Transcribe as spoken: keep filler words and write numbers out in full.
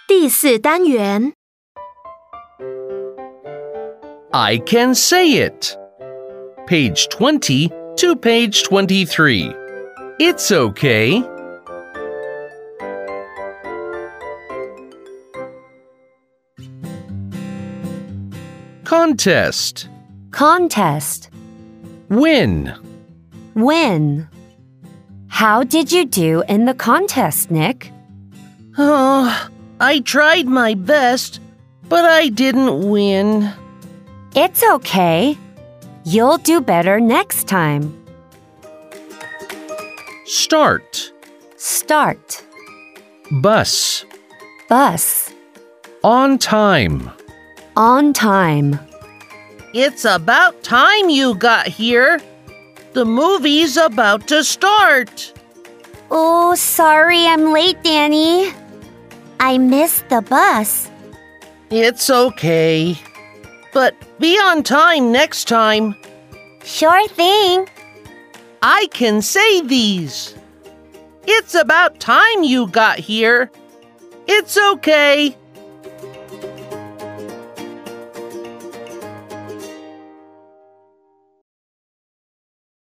第四单元 I can say it. Page twenty to page twenty-three. It's okay. Contest. Contest. Win. Win. How did you do in the contest, Nick? Oh, I tried my best, but I didn't win. It's okay. You'll do better next time. Start. Start. Bus. Bus. On time. On time. It's about time you got here. The movie's about to start. Oh, sorry I'm late, Danny. I missed the bus. It's okay. But be on time next time. Sure thing. I can say these. It's about time you got here. It's okay.